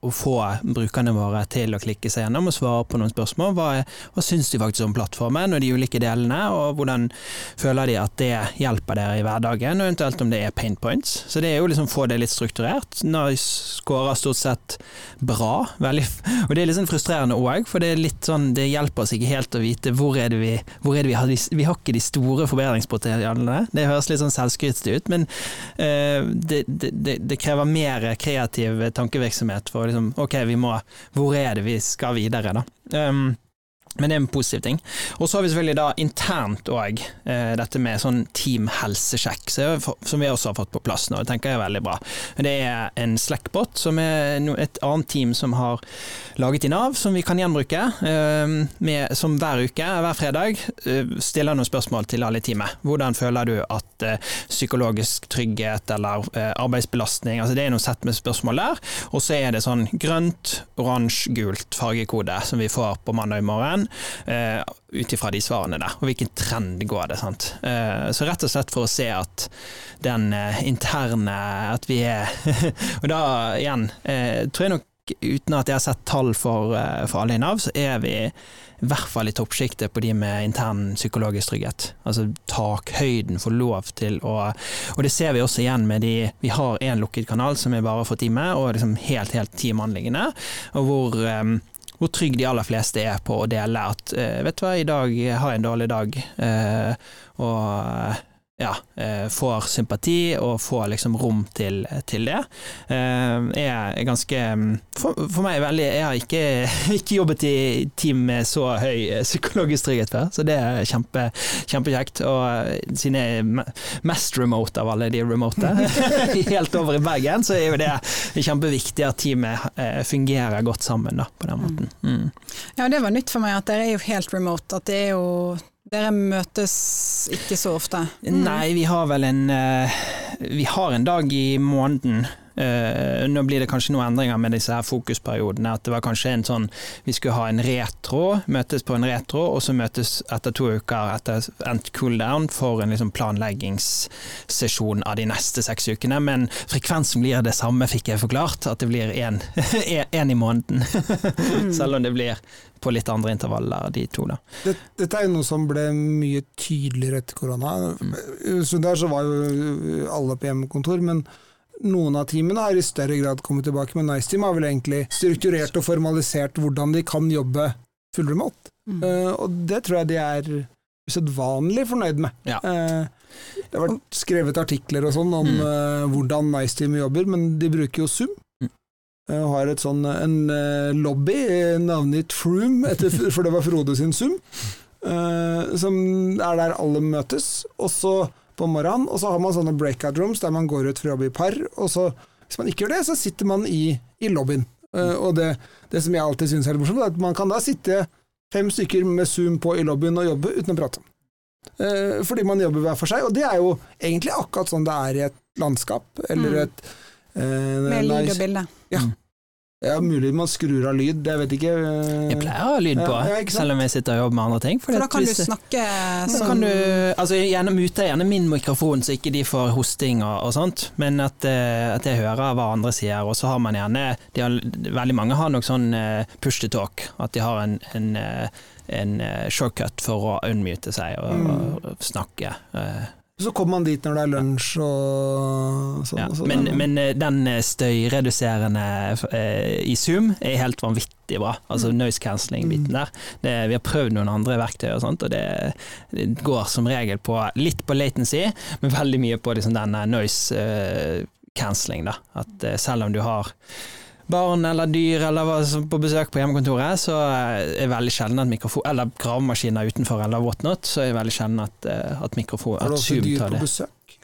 å få brukerne våre til å klikke seg gjennom og svare på noen spørsmål. Hva, hva synes de faktisk om plattformen og de ulike delene, og hvordan føler de at det hjelper dere i hverdagen, og eventuelt om det er pain points. Så det er jo liksom få det litt strukturert. Nice skårer stort sett bra, veldig, og det er litt sånn frustrerende også, for det er litt sånn, det hjelper oss ikke helt å vite hvor er det vi, hvor er det vi har, de, vi har ikke de store forbedringspotensialene. Det høres litt sånn selvskrytst ut, men uh, det, det, det, det krever mer kreativ tankevirksomhet for liksom, ok, vi må, hvor er det vi skal videre da? Um, Men det er en positiv ting. Og så har vi selvfølgelig da internt også eh, dette med sånn team-helsesjekk, som vi også har fått på plass nå. Det tenker jeg er veldig bra. Det er en Slack-bot, som er et annet team som har laget i Nav, som vi kan gjenbruke, eh, med, som hver uke, hver fredag, eh, stiller noen spørsmål til alle i teamet. Hvordan føler du at eh, psykologisk trygghet eller eh, arbeidsbelastning, altså det er noe sett med spørsmål der, og så er det sånn grønt, oransje, gult fargekode som vi får på mandag i morgen, Uh, ut ifra de svarene der, og hvilken trend går det, sant? Uh, så rett og slett for å se at den uh, interne, at vi er, og da igjen, uh, tror jeg nok, uten at jeg har sett tall for, uh, for alle i Nav, så er vi i hvert fall i toppskiktet på de med intern psykologisk trygghet. Altså takhøyden får lov til å, og det ser vi også igjen med de, vi har en lukket kanal som er bare for teamet, og liksom helt, helt teamanliggende, og hvor um, hvor trygg de aller fleste er på å dele at, vet du hva, i dag har jeg en dårlig dag, og ja, får sympati og får liksom rom til, til det. Jeg er ganske, for, for meg veldig, jeg har ikke, ikke jobbet i team med så høy psykologisk trygghet før, så det er kjempe, kjempekjekt, og siden jeg er mest remote av alle de remote, helt over i Bergen, så er jo det kjempeviktig at teamet fungerer godt sammen da, på den måten. Mm. Ja, det var nytt for meg at dere er jo helt remote, at det er jo dere møtes ikke så ofte? Mm. Nei, vi har vel en vi har en dag i måneden. Uh, nå blir det kanskje noen endringer med disse her fokusperiodene, at det var kanskje en sånn, vi skulle ha en retro, møtes på en retro, og så møtes etter to uker etter endt cooldown for en liksom planleggingssesjon av de neste seks ukene, men frekvensen blir det samme, fikk jeg forklart, at det blir en, en i måneden, mm. selv om det blir på litt andre intervaller, de to da. Dette er jo noe som ble mye tydeligere etter korona. Mm. Så der så var jo alle på hjemmekontor, men noen av teamene har i større grad kommet tilbake, men Nice Team har vel egentlig strukturert og formalisert hvordan de kan jobbe full remote. Mm. Uh, og det tror jeg de er usedvanlig fornøyd med. Ja. Uh, det har vært skrevet artikler og sånn om mm. uh, hvordan Nice Team jobber, men de bruker jo Zoom. Uh, har et sånn, en uh, lobby, navnet Froom, etter, for det var Frode sin Zoom, uh, som er der alle møtes, og så på morgenen, og så har man sånne breakout rooms der man går ut for å jobbe i par, og så, hvis man ikke gjør det, så sitter man i, i lobbyen. Uh, og det, det som jeg alltid synes er morsomt, er at man kan da sitte fem stykker med Zoom på i lobbyen og jobbe uten å prate. Uh, fordi man jobber hver for seg, og det er jo egentlig akkurat sånn det er i et landskap, eller et Uh, med lyd nice. Og bilde. Ja. Ja, mulig man skrur av lyd, det vet ikke. Uh, jeg pleier å ha lyd på, ja, selv om jeg sitter og jobber med andre ting. For da kan hvis, du snakke så kan du, altså gjerne mute gjerne min mikrofon, så ikke de får hosting og, og sånt, men at, uh, at jeg hører hva andre sier, og så har man gjerne, de har, veldig mange har nok sånn uh, push to talk, at de har en, en, uh, en uh, shortcut for å unmute seg og, mm. og, og snakke. Uh, Så kommer man dit når det er lunsj og sånn. Ja, og sånn. Men, men den støyreduserende eh, i Zoom er helt vanvittig bra. Altså mm. noise cancelling-biten der. Det, vi har prøvd noen andre verktøy og sånt, og det, det går som regel på litt på latency, men veldig mye på liksom denne noise eh, cancelling da. At eh, selv om du har barn eller dyr eller hva som på besøk på hjemmekontoret, så er det veldig sjelden at mikrofon, eller gravemaskiner utenfor eller whatnot, så er det veldig sjelden at, at mikrofon, at Zoom tar det. Har du også dyr på besøk?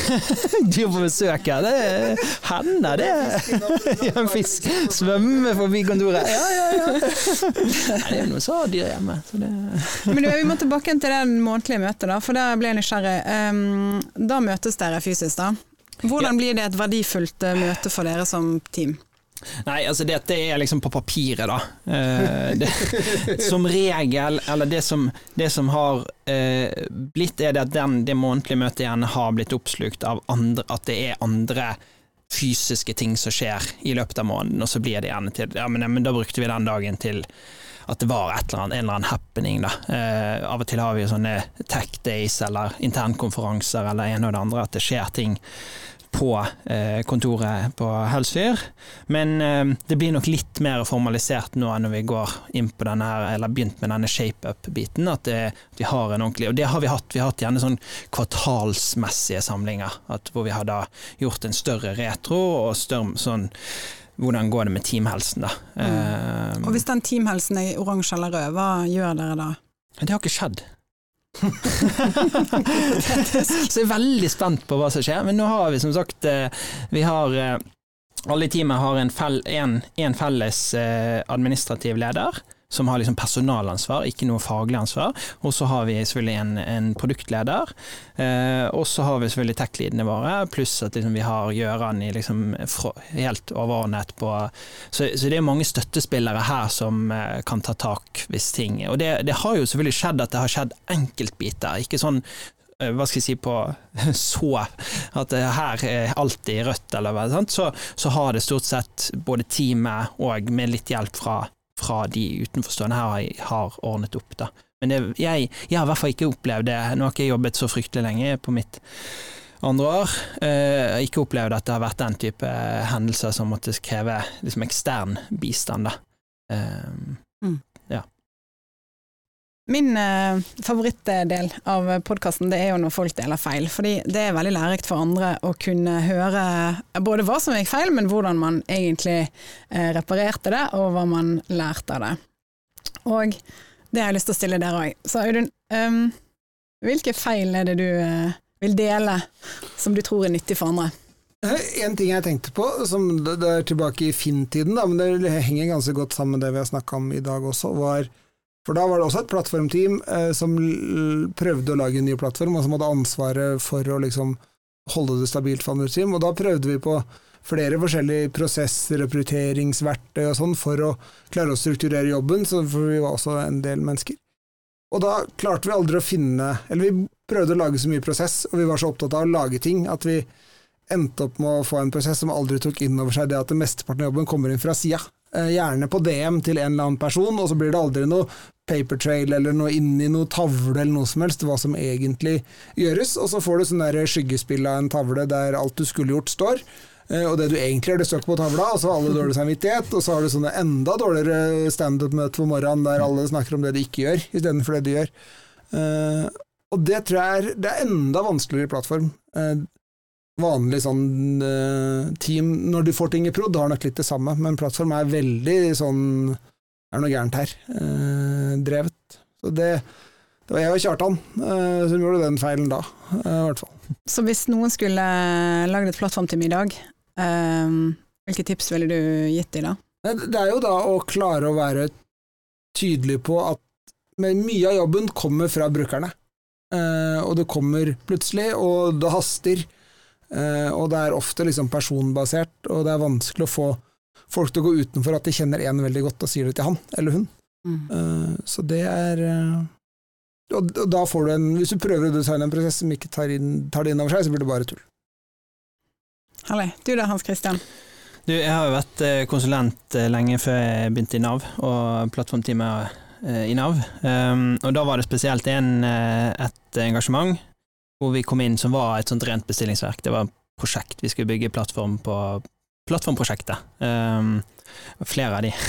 Dyr på besøk, ja, det er hender, det er en fisk svømmer forbi kontoret. Ja, ja, ja. Nei, det er noe så dyr hjemme. Så det... Men du, vi må tilbake til den månedlige møtet da, for der ble jeg nysgjerrig. Um, da møtes dere fysisk da. Hvordan ja. Blir det et verdifullt møte for dere som team? Nei, altså dette er liksom på papiret da. Eh, det, som regel, eller det som, det som har eh, blitt er det at den, det månedlige møtet gjerne har blitt oppslukt av andre, at det er andre fysiske ting som skjer i løpet av måneden, og så blir det gjerne til, ja, men, ja, men da brukte vi den dagen til at det var et eller annet, en eller annen happening da. Eh, av og til har vi jo sånne tech days, eller internkonferanser, eller en og det andre, at det skjer ting på eh, kontoret på Helsfyr, men eh, det blir nok litt mer formalisert nå når vi går inn på denne her, eller begynt med denne shape-up-biten, at, det, at vi har en ordentlig, og det har vi hatt, vi har hatt gjerne sånn kvartalsmessige samlinger, at hvor vi har da gjort en større retro, og større sånn, hvordan går det med teamhelsen da? Mm. Eh, og hvis den teamhelsen er oransje eller rød, hva gjør dere da? Det har ikke skjedd. Så jeg er veldig spent på hva som skjer, men nå har vi som sagt, vi har alle i teamet har en, fel, en, en felles administrativ leder som har liksom personalansvar, ikke noe faglig ansvar, og så har vi selvfølgelig en, en produktleder, eh, og så har vi selvfølgelig tech-leadene våre, pluss at liksom vi har Gjøran i liksom helt overordnet på, så, så det er mange støttespillere her som eh, kan ta tak hvis ting, og det, det har jo selvfølgelig skjedd at det har skjedd enkeltbiter, ikke sånn hva skal jeg si på så at det her er alltid rødt eller hva, sant? Så, så har det stort sett både teamet og med litt hjelp fra fra de utenforstående her har ordnet opp da. Men det, jeg, jeg har i hvert fall ikke opplevd det. Nå har ikke jeg jobbet så fryktelig lenge på mitt andre år. Jeg har ikke opplevd at det har vært den type hendelser som måtte kreve liksom ekstern bistand da. Mm. Ja. Min eh, favorittdel av podcasten, det er jo når folk deler feil, fordi det er veldig lærerikt for andre å kunne høre både hva som gikk feil, men hvordan man egentlig eh, reparerte det, og hva man lærte av det. Og det har jeg lyst til å stille dere også. Så Audun, um, hvilke feil er det du uh, vil dele som du tror er nyttig for andre? En ting jeg tenkte på, som det er tilbake i Finn-tiden, da, men det henger ganske godt sammen med det vi har snakket om i dag også, var For da var det også et plattformteam eh, som l- prøvde å lage en ny plattform, og som hadde ansvaret for å liksom holde det stabilt for andre team, og da prøvde vi på flere forskjellige prosesser, rekrutteringsverktøy og sånn, for å klare å strukturere jobben, så for vi var også en del mennesker. Og da klarte vi aldri å finne, eller vi prøvde å lage så mye prosess, og vi var så opptatt av å lage ting, at vi endte opp med å få en prosess som aldri tok inn over seg det at det mesteparten av jobben kommer inn fra siden. Gjerne på D M til en eller annen person, og så blir det aldri noe paper trail eller noe inn i noe tavle eller noe som helst, hva som egentlig gjøres, og så får du sånn der skyggespill av en tavle der alt du skulle gjort står, og det du egentlig gjør det står ikke på tavla, og så har alle dårlig samvittighet, og så har du sånne enda dårligere stand-up-møte på morgenen der alle snakker om det de ikke gjør, i stedet for det de gjør. Og det tror jeg er, det er enda vanskeligere plattform. Vanlig sånn uh, team, når du får ting i prod, har nok litt det samme, men plattform er veldig sånn, er noe gærent her, uh, drevet. Så det, det var jeg og Kjartan uh, som gjorde den feilen da, uh, i hvert fall. Så hvis noen skulle lagd et plattformteam i dag, uh, hvilke tips ville du gitt dem da? Det er jo da å klare å være tydelig på at mye av jobben kommer fra brukerne, uh, og det kommer plutselig, og det haster. Uh, og det er ofte liksom personbasert, og det er vanskelig å få folk til å gå utenfor at de kjenner en veldig godt og sier det til han eller hun. Mm. Uh, så det er uh, og, og da får du en, hvis du prøver å designe en prosess som ikke tar, inn, tar det inn over seg, så blir det bare tull. Herlig. Du da, Hans Christian? Du, jeg har jo vært konsulent lenge før jeg begynte i Nav, og plattformteamet i Nav, um, og da var det spesielt en, et engasjement hvor vi kom inn som var et sånt rent bestillingsverk. Det var et prosjekt, vi skulle bygge plattform på plattformprosjektet. Um, flere av de.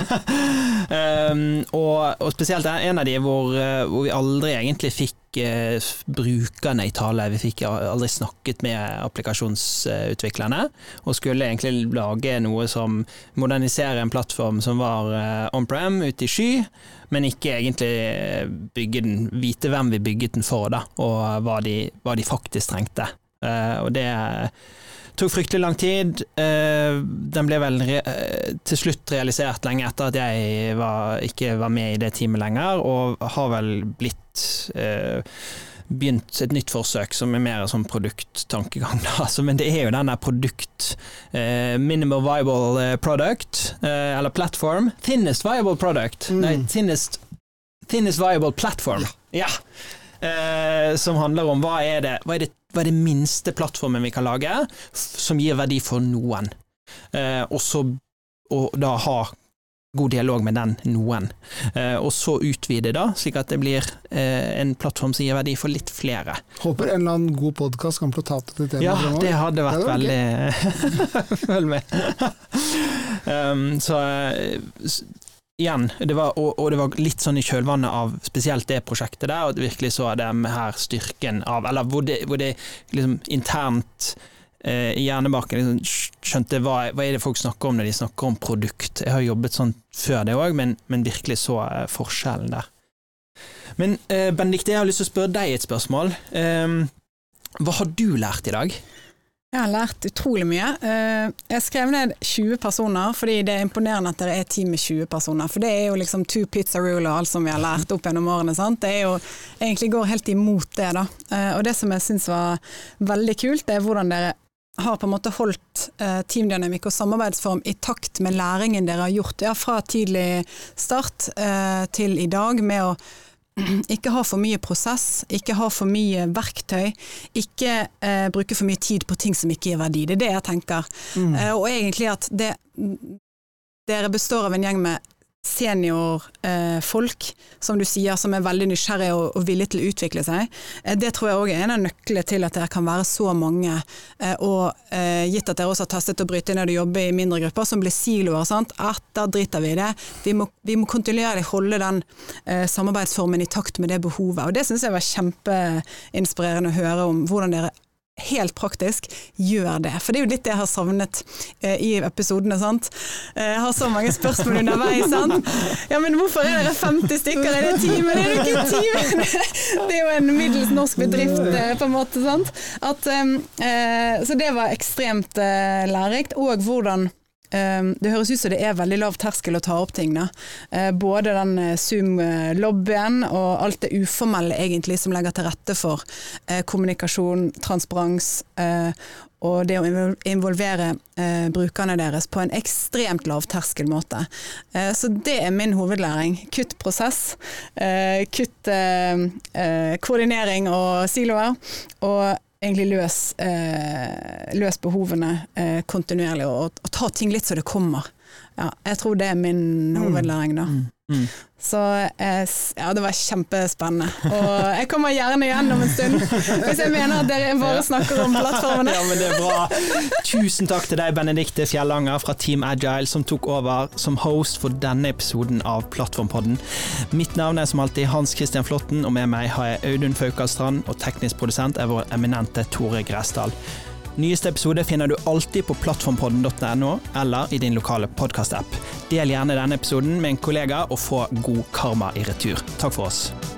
um, og, og spesielt en av de hvor, hvor vi aldri egentlig fikk uh, brukerne i tale. Vi fikk aldri snakket med applikasjonsutviklerne, og skulle egentlig lage noe som moderniserer en plattform som var uh, on-prem, ute i sky, men ikke egentlig bygge den, vite hvem vi bygget den for da, og hva de, hva de faktisk trengte. Uh, og det tok fryktelig lang tid. Uh, den ble vel re- til slutt realisert lenge etter at jeg var, ikke var med i det teamet lenger, og har vel blitt uh, begynt et nytt forsøk som er mer sånn produkttankegang da. Altså, men det er jo denne produkt uh, minimal viable product uh, eller platform, thinnest viable product mm. nei, thinnest, thinnest viable platform ja, ja. eh, som handler om hva er, det, hva, er det, hva er det minste plattformen vi kan lage som gir verdi for noen. Eh, og, så, og da ha god dialog med den noen. Eh, og så utvide da, slik at det blir eh, en plattform som gir verdi for litt flere. Håper en eller annen god podcast kan prate til det. Ja, det hadde vært det veldig... Følg med. um, så igjen, det var, og, og det var litt sånn i kjølvannet av spesielt det prosjektet der, og det virkelig så det med her styrken av, eller hvor det, hvor det liksom internt i hjernebarken liksom skjønte hva, hva er det folk snakker om når de snakker om produkt. Jeg har jobbet sånn før det også, men, men virkelig så forskjellen der. Men eh, Benedikte, jeg har lyst til å spørre deg et spørsmål. Eh, hva har du lært i dag? Jeg har lært utrolig mye. Jeg skrev ned tjue personer, fordi det er imponerende at det er et team med tjue personer, for det er jo liksom two pizza rule og alt som vi har lært opp gjennom årene, sant? Det er jo, egentlig går helt imot det da. Og det som jeg synes var veldig kult, det er hvordan dere har på en måte holdt eh, teamdynamikk og samarbeidsform i takt med læringen dere har gjort, ja, fra tidlig start eh, til i dag, med å ikke ha for mye prosess, ikke ha for mye verktøy, ikke eh, bruke for mye tid på ting som ikke gir verdi. Det er det jeg tenker. Mm. Eh, og egentlig at det, dere består av en gjeng med senior eh, folk, som du sier, som er veldig nysgjerrige og, og villige til å utvikle seg. Eh, det tror jeg også er en av nøklene til at dere kan være så mange, eh, og eh, gitt at dere også har testet å bryte inn når du jobber i mindre grupper, som blir siloer, sant? At da driter vi i det. Vi må, vi må kontinuerlig holde den eh, samarbeidsformen i takt med det behovet, og det synes jeg var kjempeinspirerende å høre om hvordan dere helt praktisk gjør det. For det er jo litt det jeg har savnet eh, i episodene, sant? Eh, jeg har så mange spørsmål underveis, sant? Ja, men hvorfor er dere femti stykker? Er det team? Det er jo ikke team! Det er jo en middels norsk bedrift, eh, på en måte, sant? At, eh, så det var ekstremt eh, lærerikt, og hvordan Um, det høres ut som det er veldig lav terskel å ta opp ting da. Uh, både den uh, Zoom-lobbyen og alt det uformelle egentlig som legger til rette for uh, kommunikasjon, transparens uh, og det å involvere uh, brukerne deres på en ekstremt lav terskel måte. Uh, så det er min hovedlæring. Kutt prosess, uh, kutt uh, uh, koordinering og siloer, og egentlig løs, eh, løs behovene eh, kontinuerlig, og, og ta ting litt så det kommer. Ja, jeg tror det er min hovedlæring da. Mm. Mm. Så eh, ja, det var kjempespennende. Og jeg kommer gjerne igjen om en stund, hvis jeg mener at dere bare snakker om plattformene. Ja, men det er bra. Tusen takk til deg, Benedikte Fjellanger fra Team Agile, som tok over som host for denne episoden av Plattformpodden. Mitt navn er som alltid Hans Christian Flotten, og med meg har jeg Audun Faukalstrand, og teknisk produsent er vår eminente Tore Gresdal. Nyeste episode finner du alltid på plattformpodden punktum no eller i din lokale podcast-app. Del gjerne denne episoden med en kollega og få god karma i retur. Takk for oss.